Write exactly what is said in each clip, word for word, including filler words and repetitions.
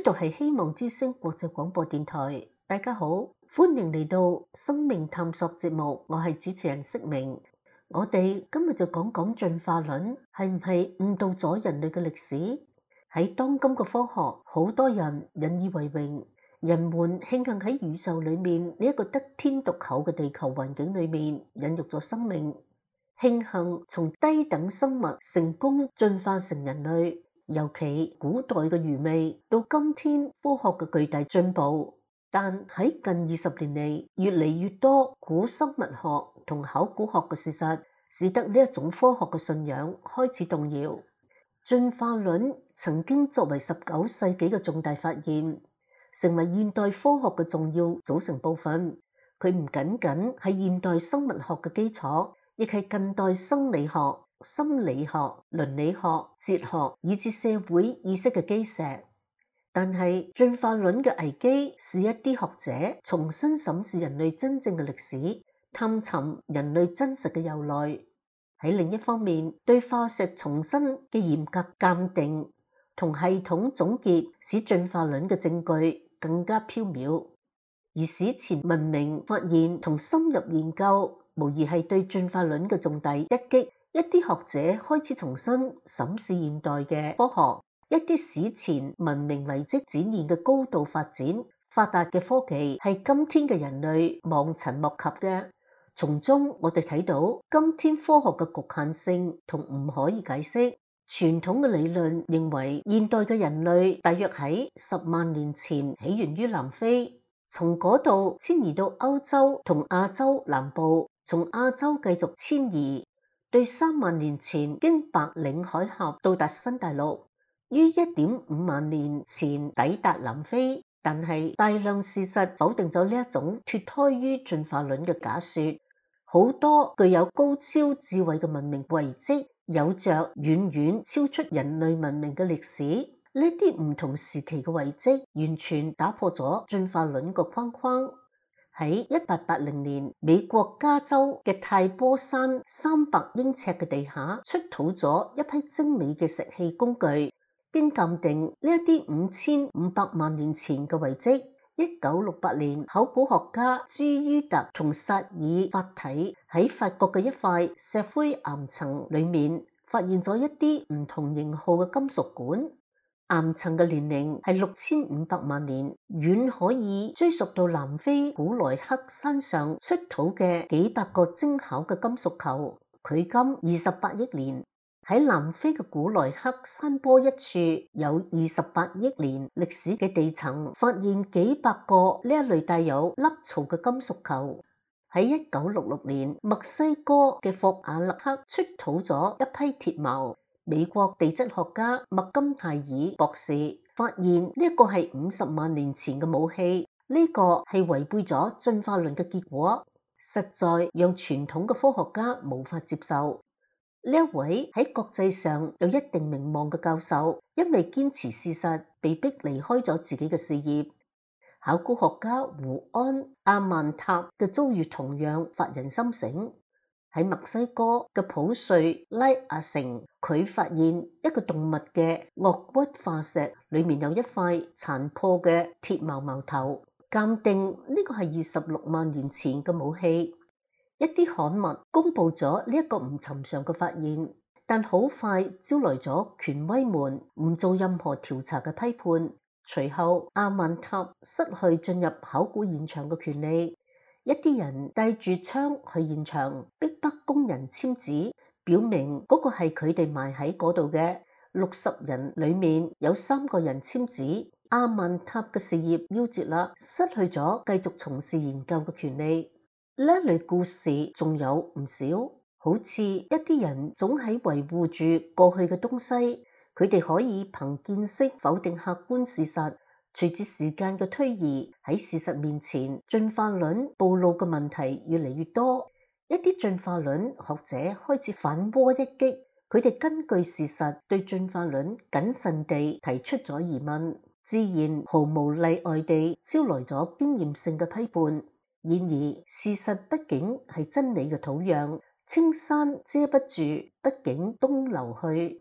度係希望之聲國際廣播電台，大家好，歡迎嚟到生命探索節目，我係主持人釋明。我哋今日就講講進化論係唔係誤導咗人類嘅歷史。喺當今嘅科學，好多人引以為榮，人們慶幸喺宇宙裏面呢一個得天獨厚嘅地球環境裏面孕育咗生命，慶幸從低等生物成功進化成人類。尤其古代嘅愚昧到今天科學嘅巨大進步，但喺近二十年嚟，越嚟越多古生物學同考古學嘅事實，使得呢一種科學嘅信仰開始動搖。進化論曾經作為十九世紀嘅重大發現，成為現代科學嘅重要組成部分。佢唔僅僅係現代生物學嘅基礎，亦係近代生理學、心理學、倫理學、哲學以至社會意識嘅基石。但係進化論嘅危機是一啲學者重新審視人類真正嘅歷史，探尋人類真實嘅由來。喺另一方面，對化石重新嘅嚴格鑑定同系統總結，使進化論嘅證據更加飄渺。而史前文明發現同深入研究，無疑係對進化論嘅重大一擊。一啲學者開始重新審視現代嘅科學，一啲史前文明遺跡展現嘅高度發展、發達嘅科技係今天嘅人類望塵莫及嘅。從中我哋睇到今天科學嘅局限性同唔可以解釋。傳統嘅理論認為，現代嘅人類大約喺十萬年前起源於南非，從嗰度遷移到歐洲同亞洲南部，從亞洲繼續遷移。對三萬年前經白令海峽到達新大陸，於一點五萬年前抵達南非，但係大量事實否定咗呢一種脫胎於進化論嘅假說。好多具有高超智慧嘅文明遺跡，有着遠遠超出人類文明嘅歷史。呢啲唔同時期嘅遺跡，完全打破咗進化論個框框。喺一八八零年，美國加州嘅泰波山三百英尺嘅地下出土咗一批精美嘅石器工具。經鑑定，呢一啲五千五百萬年前嘅遺跡，一九六八年，考古學家朱于特同薩爾法體喺法國嘅一塊石灰岩層裏面發現咗一啲唔同型號嘅金屬管。岩層嘅年齡係六千五百萬年，遠可以追溯到南非古萊克山上出土嘅幾百個精巧嘅金屬球，距今二十八億年。喺南非嘅古萊克山坡一處有二十八億年歷史嘅地層，發現幾百個呢一類帶有凹槽嘅金屬球。喺一九六六年，墨西哥嘅霍瓦勒克出土咗一批鐵矛。美國地質學家麥金泰爾博士發現呢一個係五十萬年前嘅武器，呢個係違背咗進化論嘅結果，實在讓傳統嘅科學家無法接受。呢一位喺國際上有一定名望嘅教授，因為堅持事實，被迫離開咗自己嘅事業。考古學家胡安阿曼塔嘅遭遇同樣發人深省。喺墨西哥嘅普瑞拉亞城，佢發現一個動物嘅顎骨化石，裏面有一塊殘破嘅鐵矛矛頭，鑑定呢個係二十六萬年前嘅武器。一啲刊物公布咗呢一個唔尋常嘅發現，但好快招來咗權威們唔做任何調查嘅批判。隨後阿曼塔失去進入考古現場嘅權利。一啲人帶住槍去現場，逼迫工人簽紙，表明嗰個係佢哋埋喺嗰度嘅。六十人裏面有三個人簽紙，阿曼塔嘅事業夭折啦，失去咗繼續從事研究嘅權利。呢一類故事仲有唔少，好似一啲人總喺維護住過去嘅東西，佢哋可以憑見識否定客觀事實。隨住時間嘅推移，喺事實面前，進化論暴露嘅問題越嚟越多。一啲進化論學者開始反戈一擊，佢哋根據事實對進化論謹慎地提出咗疑問，自然毫無例外地招來咗經驗性嘅批判。然而，事實畢竟係真理嘅土壤，青山遮不住，畢竟東流去。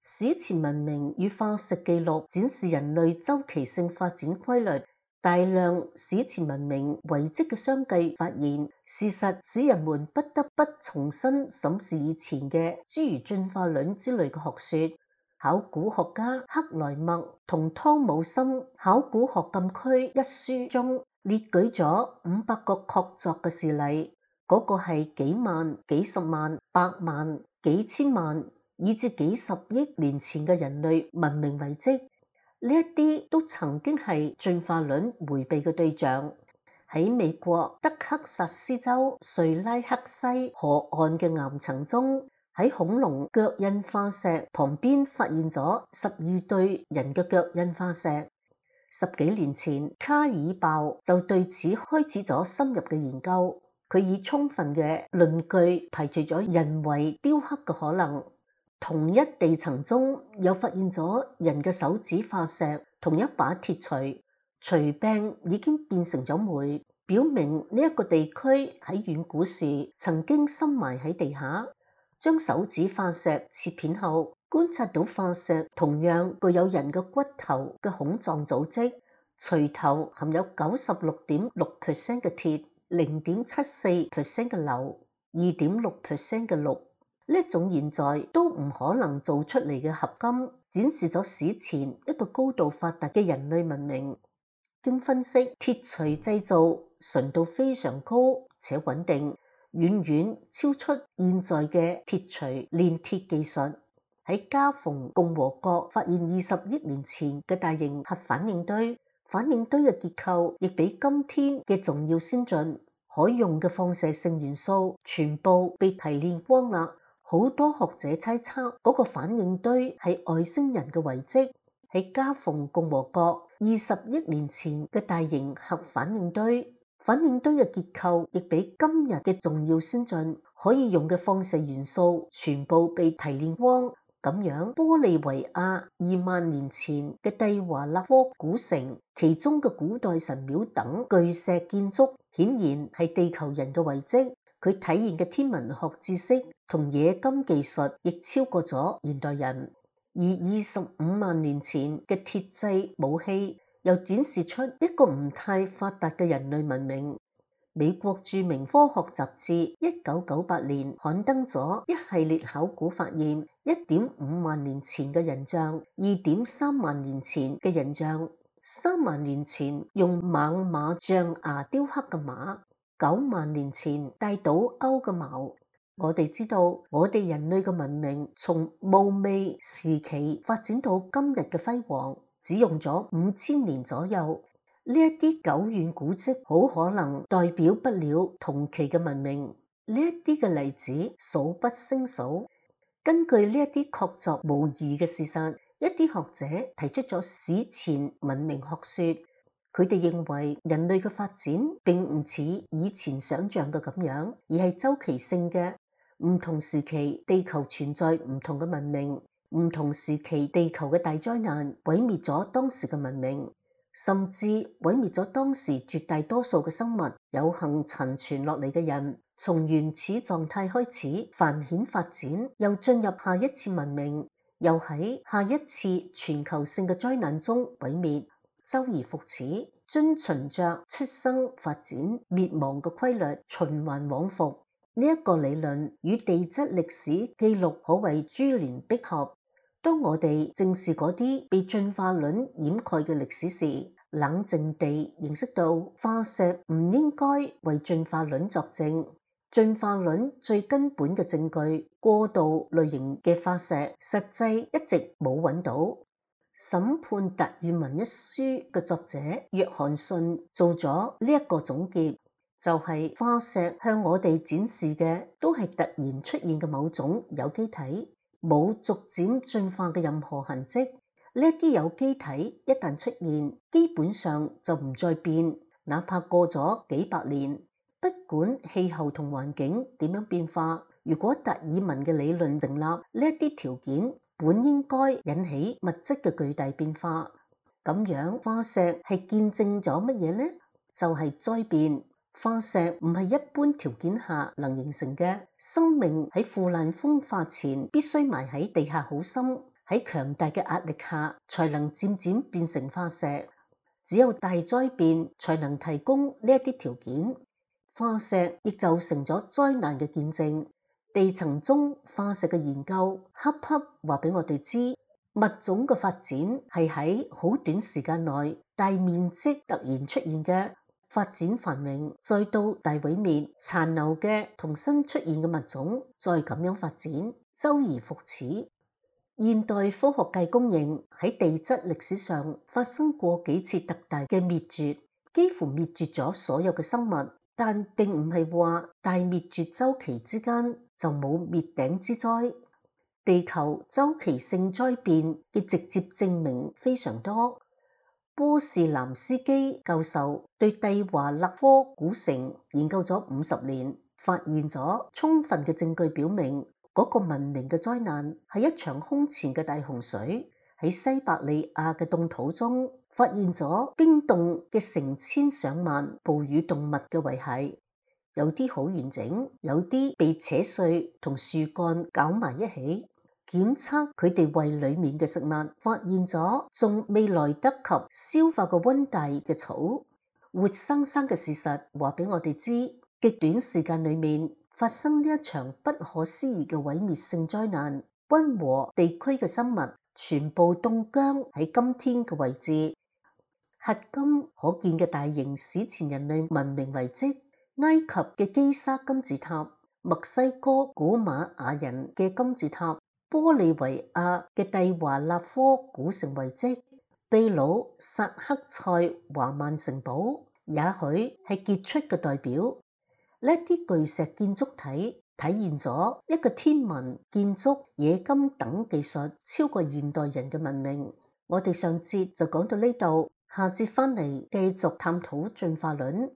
史前文明與化石記錄展示人類周期性發展規律。大量史前文明遺跡嘅相繼發現，事實使人們不得不重新審視以前嘅諸如進化論之類嘅學說。考古學家克萊默同湯姆森《考古學禁區》一書中列舉咗五百個確鑿嘅事例，嗰、那個係幾萬、幾十萬、百萬、幾千萬以至幾十億年前嘅人類文明遺跡。呢一啲都曾經係進化論迴避嘅對象。喺美國德克薩斯州瑞拉克西河岸嘅岩層中，喺恐龍腳印化石旁邊發現咗十二對人嘅腳印化石。十幾年前，卡爾鮑就對此開始咗深入嘅研究。佢以充分嘅論據排除咗人為雕刻嘅可能。同一地層中又發現咗人嘅手指化石同一把鐵錘，錘柄已經變成咗煤，表明呢一個地區喺遠古時曾經深埋喺地下。將手指化石切片後，觀察到化石同樣具有人嘅骨頭嘅孔狀組織，錘頭含有九十六點六 percent 嘅鐵，零點七四 percent 嘅硫，二點六 percent 嘅氯。呢一種現在都唔可能做出嚟嘅合金，展示咗史前一個高度發達嘅人類文明。經分析，鐵錘製造純度非常高且穩定，遠遠超出現在嘅鐵錘煉鐵技術。喺加蓬共和國發現二十億年前嘅大型核反應堆，反應堆嘅結構亦比今天嘅仲要先進，可用嘅放射性元素全部被提煉光啦。好多學者猜測嗰個反應堆係外星人嘅遺跡。喺加蓬共和國二十億年前嘅大型核反應堆，反應堆嘅結構亦比今日嘅仲要先進，可以用嘅放射元素全部被提煉光。咁樣，玻利維亞二萬年前嘅蒂華納科古城，其中嘅古代神廟等巨石建築，顯然係地球人嘅遺跡。佢體現嘅天文學知識同冶金技術亦超過咗現代人。而二十五萬年前嘅鐵製武器又展示出一個唔太發達嘅人類文明。美國著名科學雜誌一九九八年刊登咗一系列考古發現，一點五萬年前嘅人像，二點三萬年前嘅人像，三萬年前用猛獁象牙雕刻嘅馬，九萬年前戴倒鈎嘅矛。我哋知道，我哋人類嘅文明從冒昧時期發展到今日嘅輝煌，只用咗五千年左右。呢一啲久遠古蹟好可能代表不了同期嘅文明。呢一啲嘅例子數不勝數。根據呢一啲確鑿無疑嘅事實，一啲學者提出咗史前文明學說。佢哋認為人類嘅發展並唔似以前想象嘅咁樣，而係周期性嘅。唔同時期地球存在唔同嘅文明，唔同時期地球嘅大災難毀滅咗當時嘅文明，甚至毀滅咗當時絕大多數嘅生物。有幸殘存落嚟嘅人，從原始狀態開始繁衍發展，又進入下一次文明，又喺下一次全球性嘅災難中毀滅，周而復始，遵循着出生、發展、滅亡嘅規律，循環往復。呢一個理論與地質歷史記錄可謂珠聯璧合。當我哋正視嗰啲被進化論掩蓋嘅歷史時，冷靜地認識到化石唔應該為進化論作證。進化論最根本嘅證據，過渡類型嘅化石，實際一直冇揾到。審判達爾文一書嘅作者約翰遜做咗呢一個總結。就係化石向我哋展示嘅都係突然出現嘅某種有機體，冇逐漸進化嘅任何痕跡。呢啲有機體一旦出現，基本上就唔再變，哪怕過咗幾百年，不管氣候同環境點樣變化。如果達爾文嘅理論成立，呢啲條件本應該引起物質嘅巨大變化。咁樣化石係見證咗乜嘢呢？就係災變。化石唔係一般條件下能形成嘅，生命喺腐爛風化前必須埋喺地下好深， 喺強大嘅壓力下才能漸漸變成化石。只有大災變才能提供呢一啲條件，化石亦就成咗災難嘅見證。地層中化石嘅研究恰恰話俾我哋知，物種嘅發展係喺好短時間內大面積突然出現嘅，發展繁榮，再到大毀滅，殘留嘅同新出現嘅物種再咁樣發展，周而復始。現代科學界公認喺地質歷史上發生過幾次特大嘅滅絕，幾乎滅絕咗所有嘅生物，但並唔係話大滅絕週期之間就冇滅頂之災。地球週期性災變嘅直接證明非常多。波士南斯基教授對蒂華勒科古城研究咗五十年，發現咗充分嘅證據表明，嗰個文明嘅災難係一場空前嘅大洪水。喺西伯利亞嘅凍土中發現咗冰凍嘅成千上萬哺乳動物嘅遺骸，有啲好完整，有啲被扯碎同樹幹攪埋一起。檢測佢哋胃裏面嘅食物，發現咗仲未來得及消化個溫帶嘅草。活生生嘅事實話俾我哋知，極短時間裏面發生呢一場不可思議嘅毀滅性災難，溫和地區嘅生物全部凍僵喺今天嘅位置。迄今可見嘅大型史前人類文明遺跡，埃及嘅基沙金字塔，墨西哥古瑪雅人嘅金字塔，玻利維亞嘅蒂華納科古城遺跡，秘魯薩克塞華曼城堡，也許係傑出嘅代表。呢啲巨石建築體體現咗一個天文、建築、冶金等技術超過現代人嘅文明。我哋上節就講到呢度，下節翻嚟繼續探討進化論。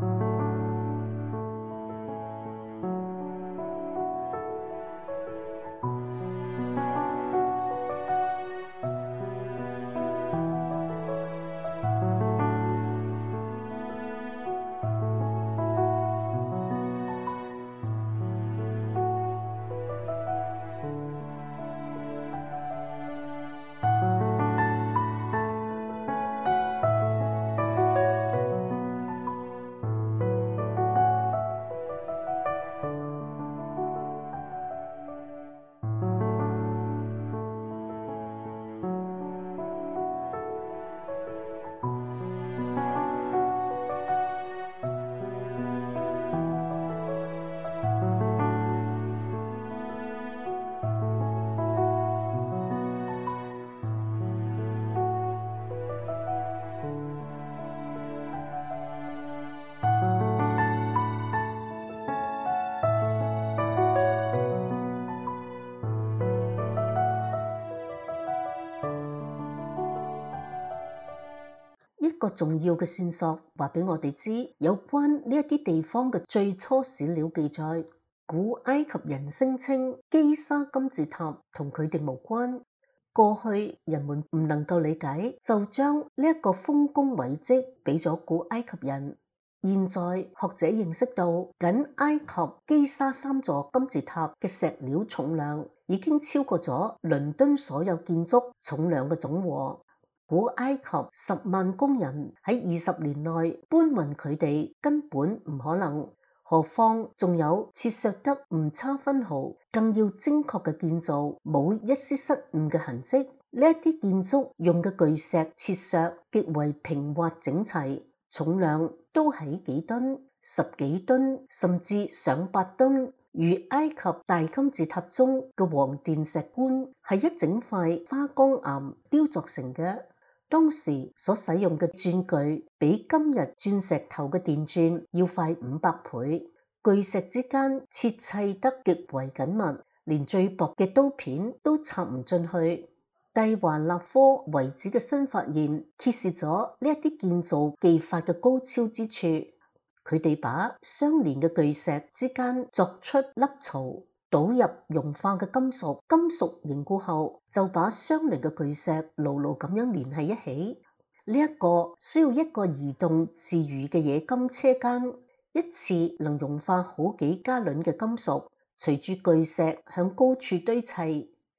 一個重要嘅線索話俾我哋知，有關呢一啲地方嘅最初史料記載，古埃及人聲稱基沙金字塔同佢哋無關。過去人們唔能夠理解，就將呢一個豐功偉績俾咗古埃及人。現在學者認識到，僅埃及基沙三座金字塔嘅石料重量已經超過咗倫敦所有建築重量嘅總和。古埃及十萬工人喺二十年內搬運佢哋根本唔可能，何況仲有切削得唔差分毫，更要精確嘅建造，冇一絲失誤嘅痕跡。呢一啲建築用嘅巨石切削極為平滑整齊，重量都喺幾噸、十幾噸，甚至上百噸。如埃及大金字塔中嘅黃殿石棺係一整塊花崗岩雕琢成嘅。當時所使用嘅鑽具比今日鑽石頭嘅電鑽要快五百倍，巨石之間切砌得極為緊密，連最薄嘅刀片都插唔進去。蒂華納科遺址嘅新發現揭示咗呢一啲建造技法嘅高超之處。佢哋把相連嘅巨石之間鑿出凹槽，倒入融化嘅金屬，金屬凝固後就把相鄰嘅巨石牢牢咁樣連繫一起。呢、這、一個需要一個移動自如嘅冶金車間，一次能融化好幾加侖嘅金屬，隨住巨石向高處堆砌。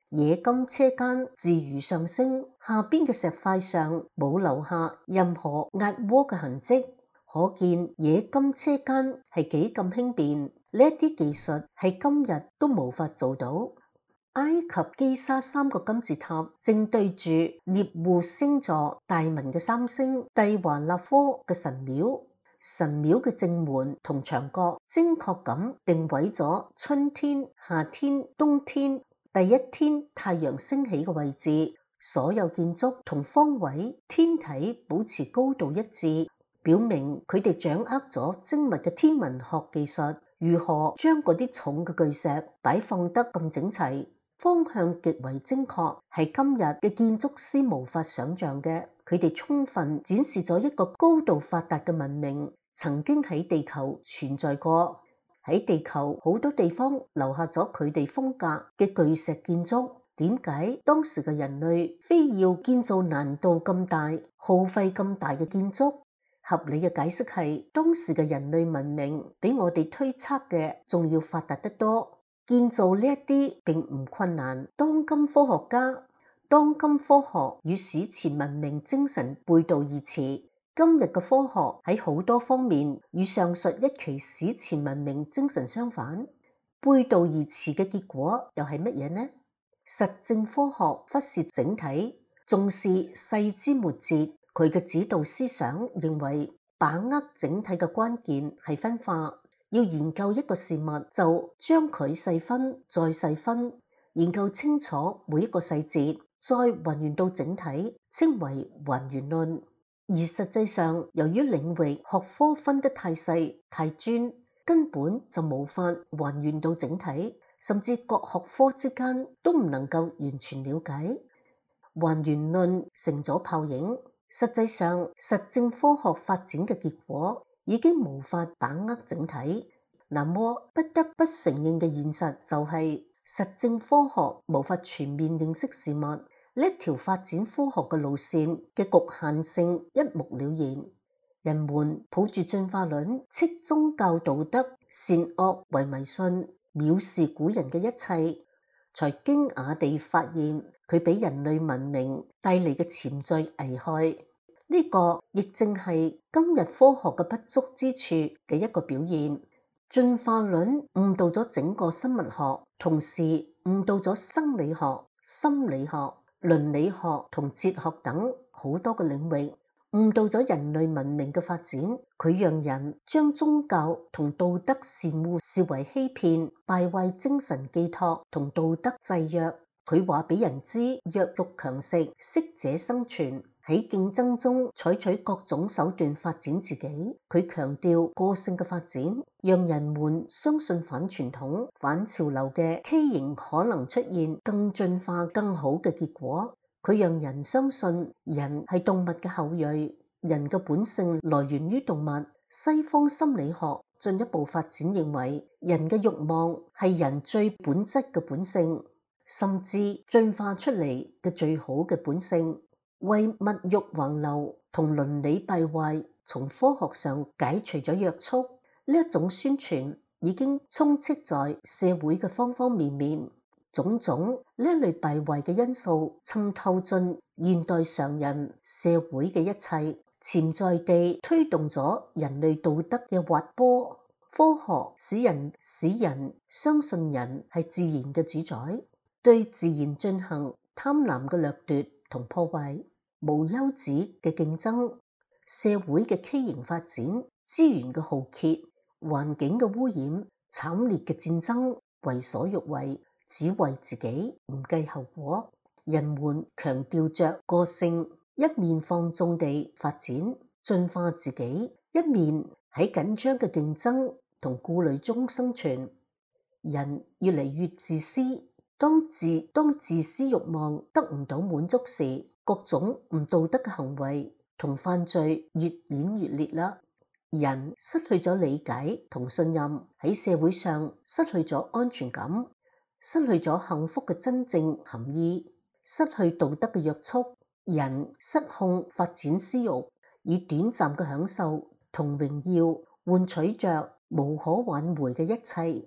冶金車間自如上升，下邊嘅石塊上冇留下任何壓鍋嘅痕跡，可見冶金車間係幾咁輕便。呢一啲技術係今日都無法做到。埃及基沙三個金字塔正對住獵戶星座大文嘅三星蒂華納科嘅神廟，神廟嘅正門同牆角精確咁定位咗春天、夏天、冬天第一天太陽升起嘅位置。所有建築同方位、天體保持高度一致，表明佢哋掌握咗精密嘅天文學技術。如何將嗰啲重嘅巨石擺放得咁整齊，方向極為精確，係今日嘅建築師無法想象嘅。佢哋充分展示咗一個高度發達嘅文明曾經喺地球存在過。喺地球好多地方留下咗佢哋風格嘅巨石建築。點解當時嘅人類非要建造難度咁大、耗費咁大嘅建築？合理嘅解釋係，當時嘅人類文明比我哋推測嘅仲要發達得多。建造呢一啲並唔困難。當今科學家、當今科學與史前文明精神背道而馳。今日嘅科學喺好多方面與上述一期史前文明精神相反。背道而馳嘅結果又係乜嘢呢？實證科學忽視整體，重視細枝末節。佢嘅指導思想認為，把握整體嘅關鍵係分化。要研究一個事物，就將佢細分再細分，研究清楚每一個細節，再還原到整體，稱為還原論。而實際上，由於領域學科分得太細太專，根本就無法還原到整體，甚至各學科之間都唔能夠完全了解。還原論成咗泡影。實際上，實證科學發展嘅結果已經無法把握整體。那麼不得不承認嘅現實就係、是，實證科學無法全面認識事物。呢一條發展科學嘅路線嘅局限性一目了然。人們抱住進化論，斥宗教道德善惡為迷信，藐視古人嘅一切，才驚訝地發現佢俾人類文明帶嚟嘅潛在危害。呢、這個亦正係今日科學嘅不足之處嘅一個表現。進化論誤導咗整個生物學，同時誤導咗生理學、心理學、倫理學同哲學等好多個領域，誤導咗人類文明嘅發展。佢讓人將宗教同道德善惡視為欺騙，敗壞精神寄託同道德制約。佢話俾人知，弱肉強食，適者生存。喺競爭中採取各種手段發展自己。佢強調個性嘅發展，讓人們相信反傳統、反潮流嘅畸形可能出現更進化、更好嘅結果。佢讓人相信人係動物嘅後裔，人嘅本性來源於動物。西方心理學進一步發展認為，人嘅慾望係人最本質嘅本性，甚至進化出嚟嘅最好嘅本性。為物欲橫流同倫理敗壞從科學上解除咗約束，呢一種宣傳已經充斥在社會嘅方方面面。種種呢一類敗壞嘅因素滲透進現代常人社會嘅一切，潛在地推動咗人類道德嘅滑坡。科學使人使人相信人係自然嘅主宰，對自然進行貪婪嘅掠奪同破壞，無休止嘅競爭，社會嘅畸形發展，資源嘅浩劫，環境嘅污染，慘烈嘅戰爭，為所欲為，只為自己，唔計後果。人們強調着個性，一面放縱地發展進化自己，一面喺緊張嘅競爭同顧慮中生存。人越嚟越自私，當自當自私慾望得唔到滿足時，各種唔道德嘅行為同犯罪越演越烈啦。人失去咗理解同信任，喺社會上失去咗安全感，失去咗幸福嘅真正含義，失去道德嘅約束。人失控發展私慾，以短暫嘅享受同榮耀換取着無可挽回嘅一切。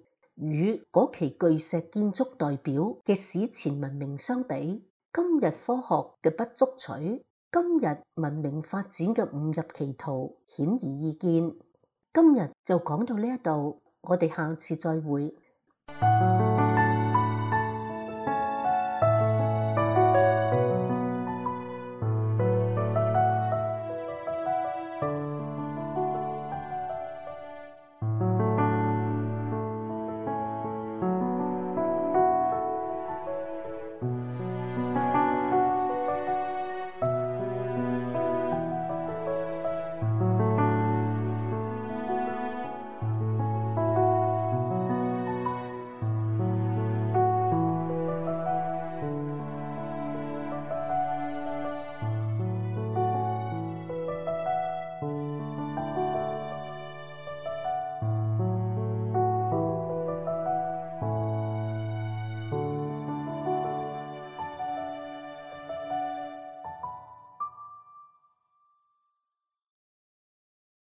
與嗰期巨石建築代表嘅史前文明相比，今日科學嘅不足取，今日文明發展嘅誤入歧途，顯而易見。今日就講到呢一度，我哋下次再會。